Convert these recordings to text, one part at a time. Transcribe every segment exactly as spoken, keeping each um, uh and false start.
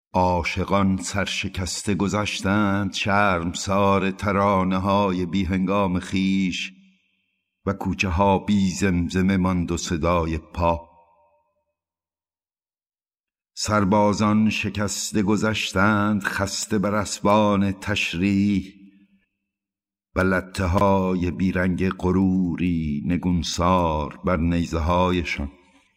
عاشقان سرشکسته گذشتند شرمسار ترانه های بی هنگام خیش و کوچه ها بی زمزمه ماند و صدای پا. سربازان شکسته گذشتند خسته بر اسبان تشریح و لته های بیرنگ غروری نگونسار بر نیزه هایشان.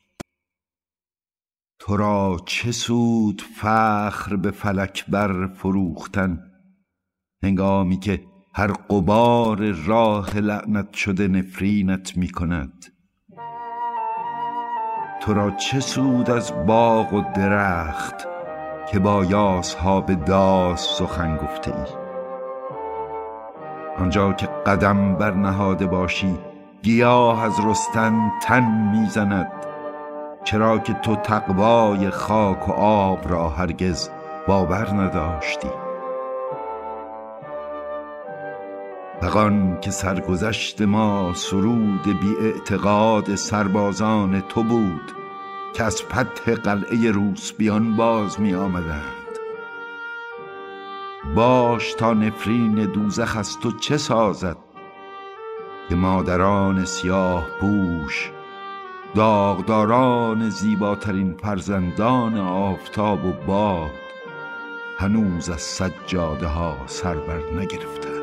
تو را چه سود فخر به فلک بر فروختن، هنگامی که هر غبار راه لعنت شده نفرینت می کند؟ تو را چه سود از باغ و درخت که با یاسها به داس سخن گفته ای؟ آنجا که قدم بر نهاده باشی گیاه از رستن تن میزند، چرا که تو تقوای خاک و آب را هرگز باور نداشتی. فغان که سرگذشت ما سرود بی اعتقاد سربازان تو بود که از فتح قلعه روسپیان باز می آمدند. باش تا نفرین دوزخ از تو چه سازد که مادران سیاه پوش، داغداران زیباترین فرزندان آفتاب و باد، هنوز از سجاده ها سر بر نگرفتند.